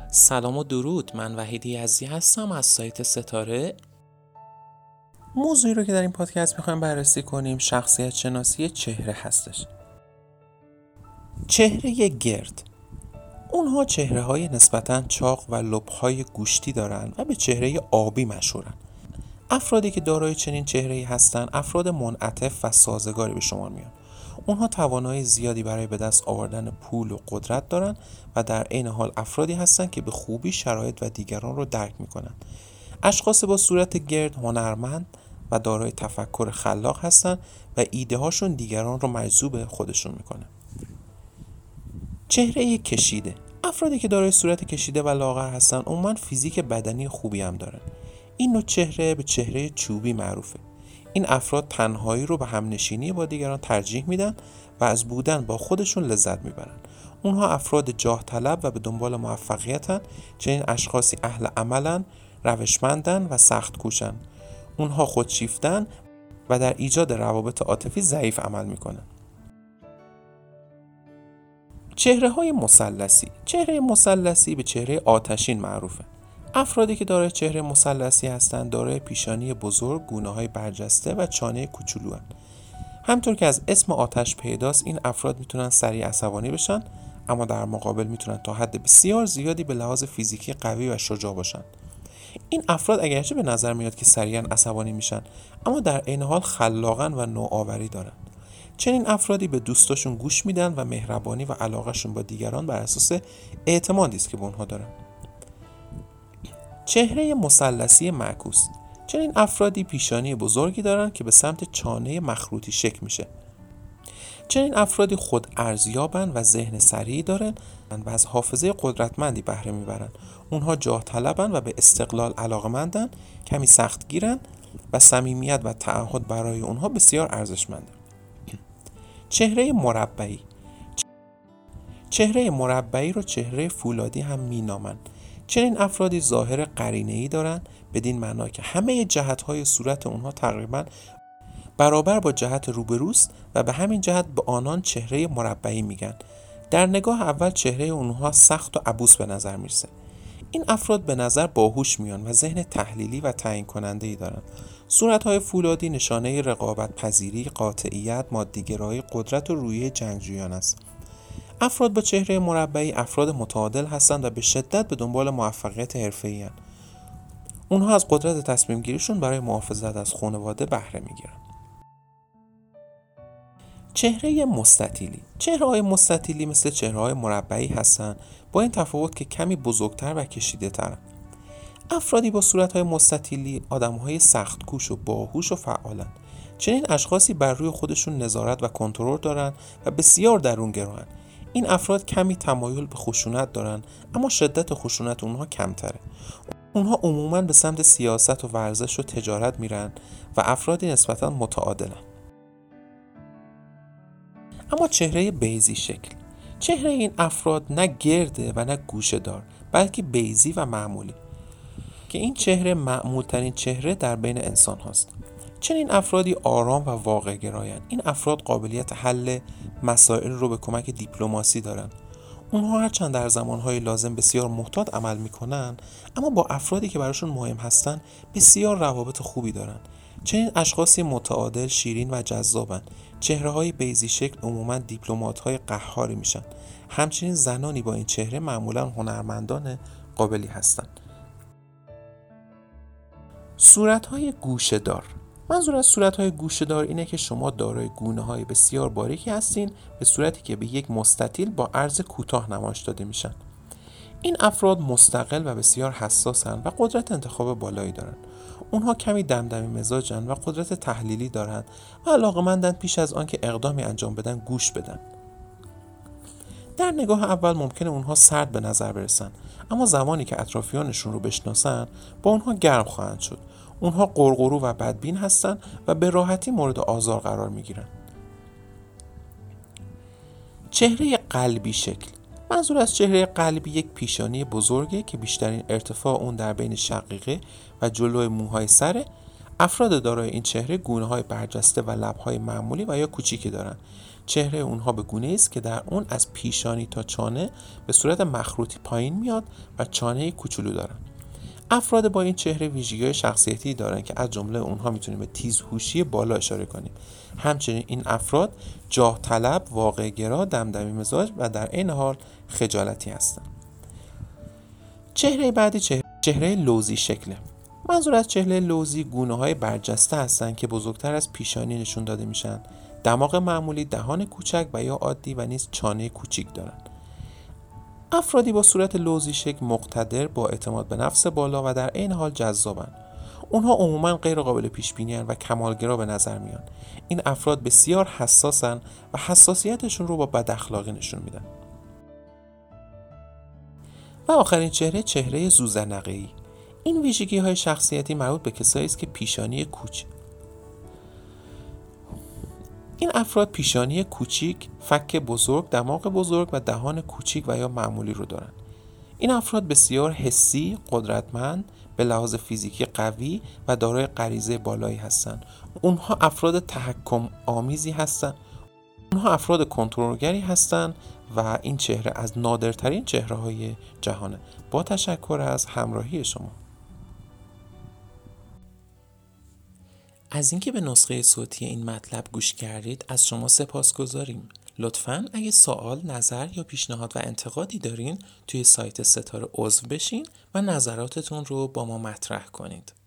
سلام و درود. من وحید یزدی هستم از سایت ستاره. موضوعی رو که در این پادکست میخوایم بررسی کنیم شخصیت شناسی چهره هستش. چهره گرد، اونها چهره های نسبتاً چاق و لب‌های گوشتی دارن و به چهره آبی مشهورن. افرادی که دارای چنین چهره‌ای هستن افراد منعطف و سازگاری به شمار میان. اونها توانایی زیادی برای به دست آوردن پول و قدرت دارن و در عین حال افرادی هستن که به خوبی شرایط و دیگران رو درک میکنن. اشخاص با صورت گرد هنرمند و دارای تفکر خلاق هستن و ایده هاشون دیگران رو مجذوب خودشون میکنه. چهره کشیده، افرادی که دارای صورت کشیده و لاغر هستن عموماً فیزیک بدنی خوبی هم دارن. این نوع چهره به چهره چوبی معروفه. این افراد تنهایی رو به همنشینی با دیگران ترجیح میدن و از بودن با خودشون لذت میبرن. اونها افراد جاه طلب و به دنبال موفقیتن. چنین اشخاصی اهل عملن، روشمندن و سخت کوشن. اونها خودشیفتن و در ایجاد روابط عاطفی ضعیف عمل میکنن. چهره‌های مثلثی، چهره مثلثی به چهره آتشین معروفه. افرادی که دارای چهره مثلثی هستند دارای پیشانی بزرگ، گونه‌های برجسته و چانه کوچولو هستند. همطور که از اسم آتش پیداست این افراد میتونن سریع عصبانی بشن، اما در مقابل میتونن تا حد بسیار زیادی به لحاظ فیزیکی قوی و شجاع باشن. این افراد اگرچه به نظر میاد که سریعا عصبانی میشن، اما در عین حال خلاقن و نوآوری دارن. چنین افرادی به دوستاشون گوش میدن و مهربانی و علاقهشون با دیگران بر اساس اعتمادی است که به اونها دارن. چهره مثلثی معکوس، چنین افرادی پیشانی بزرگی دارن که به سمت چانه مخروطی شکل میشه. چنین افرادی خود ارزیابن و ذهن سریعی دارن و از حافظه قدرتمندی بهره میبرن. اونها جاه طلبن و به استقلال علاقمندن، کمی سختگیرن و صمیمیت و تعهد برای اونها بسیار ارزشمنده. چهره مربعی، چهره مربعی رو چهره فولادی هم مینامن. چنین افرادی ظاهر قرینه‌ای دارن، بدین معنا که همه جهت‌های صورت اونها تقریباً برابر با جهت روبروست و به همین جهت به آنان چهره مربعی میگن. در نگاه اول چهره اونها سخت و عبوس به نظر میرسه. این افراد به نظر باهوش میان و ذهن تحلیلی و تعیین کننده‌ای دارن. صورت‌های فولادی نشانه رقابت پذیری، قاطعیت، مادی‌گرایی، قدرت و روحیه جنگجویان است. افراد با چهره مربعی افراد متعادل هستند و به شدت به دنبال موفقیت حرفه‌ای هستند. اونها از قدرت تصمیم گیریشون برای محافظت از خانواده بهره میگیرن. چهره مستطیلی، چهره‌های مستطیلی مثل چهره‌های مربعی هستند، با این تفاوت که کمی بزرگتر و کشیده‌ترن. افرادی با صورت‌های مستطیلی آدم‌های سخت‌کوش و باهوش و فعالن. چنین اشخاصی بر روی خودشون نظارت و کنترل دارن و بسیار درونگرایند. این افراد کمی تمایل به خشونت دارن، اما شدت خشونت اونها کمتره. اونها عموماً به سمت سیاست و ورزش و تجارت میرن و افرادی نسبتاً متعادلن. اما چهره بیضی شکل، چهره این افراد نه گرده و نه گوشه دار، بلکه بیضی و معمولی که این چهره معمول ترین چهره در بین انسان هاست. چنین افرادی آرام و واقع گرایند. این افراد قابلیت حل مسائل رو به کمک دیپلماسی دارن. اونها هرچند در زمانهای لازم بسیار محتاط عمل میکنن، اما با افرادی که براشون مهم هستن بسیار روابط خوبی دارن. چنین اشخاصی متعادل، شیرین و جذابن. چهره‌های بیضی شکل عموماً دیپلمات‌های قهاری میشن. همچنین زنانی با این چهره معمولاً هنرمندان قابلی هستند. صورت‌های گوشه‌دار، منظور از صورت‌های گوشه‌دار اینه که شما دارای گونه‌های بسیار باریکی هستین به صورتی که به یک مستطیل با عرض کوتاه نمایش داده میشن. این افراد مستقل و بسیار حساسن و قدرت انتخاب بالایی دارن. اونها کمی دمدمی مزاجن و قدرت تحلیلی دارن و علاقه‌مندن پیش از آن که اقدامی انجام بدن گوش بدن. در نگاه اول ممکنه اونها سرد به نظر برسن، اما زمانی که اطرافیانشون رو بشناسن با اونها گرم خواهند شد. اونها قرقرو و بدبین هستن و به راحتی مورد آزار قرار میگیرن. چهره قلبی شکل، منظور از چهره قلبی یک پیشانی بزرگه که بیشترین ارتفاع اون در بین شقیقه و جلوی موهای سره. افراد دارای این چهره گونه‌های برجسته و لب‌های معمولی و یا کوچیکی دارند. چهره اونها به گونه‌ای است که در اون از پیشانی تا چانه به صورت مخروطی پایین میاد و چانه کوچولو دارند. افراد با این چهره ویژگی‌های شخصیتی دارند که از جمله اونها میتونیم به تیزهوشی بالا اشاره کنیم. همچنین این افراد جاه طلب، واقع‌گرا، دمدمی مزاج و در عین حال خجالتی هستند. چهره بعدی چهره لوزی شکله. منظور از چهره لوزی گونه‌های برجسته هستند که بزرگتر از پیشانی نشون داده میشن. دماغ معمولی، دهان کوچک و یا عادی و نیز چانه کوچیک دارند. افرادی با صورت لوزی شکل مقتدر، با اعتماد به نفس بالا و در عین حال جذابند. اونها عموماً غیر قابل پیش بینی و کمالگرا به نظر میان. این افراد بسیار حساسن و حساسیتشون رو با بد اخلاقی نشون میدن. و آخرین چهره زوزنقه‌ای. این ویژگی‌های شخصیتی مربوط به کسایی است که این افراد پیشانی کوچیک، فک بزرگ، دماغ بزرگ و دهان کوچیک و یا معمولی رو دارند. این افراد بسیار حسی، قدرتمند، به لحاظ فیزیکی قوی و دارای غریزه بالایی هستند. اونها افراد تحکم آمیزی هستند. اونها افراد کنترلگری هستند و این چهره از نادرترین چهره‌های جهانه. با تشکر از همراهی شما. از اینکه به نسخه صوتی این مطلب گوش کردید از شما سپاسگزاریم. لطفاً اگه سوال، نظر یا پیشنهاد و انتقادی دارین توی سایت ستاره عضو بشین و نظراتتون رو با ما مطرح کنید.